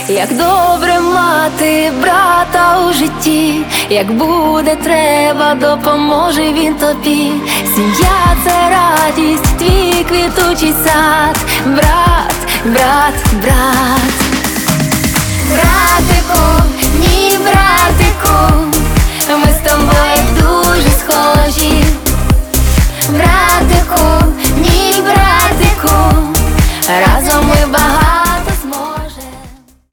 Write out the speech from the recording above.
як добре мати брата у житті, як буде треба, допоможе він тобі. Сім'я — це радість, твій квітучий сад, брат, брат, брат. Братику, ні, братику,